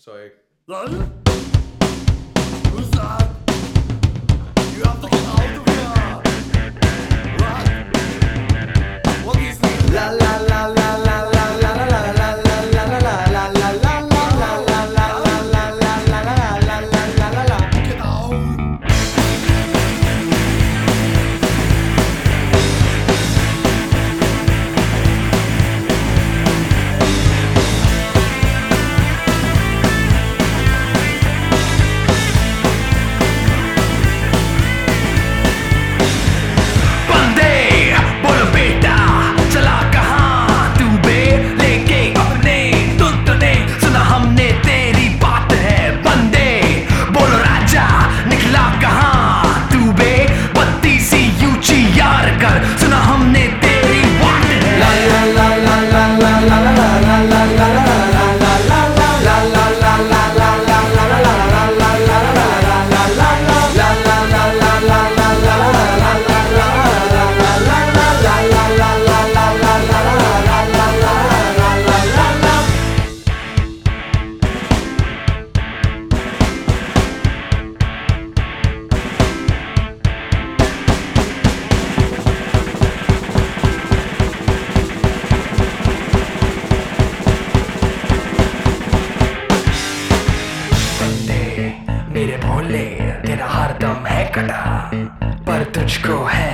Sorry. Lan! Who's that? You have to get out of here! What? What is this? La la la la la la la la la la la la la la la la la la la. Get out! मेरे भोले तेरा हर दम है कटा पर तुझको है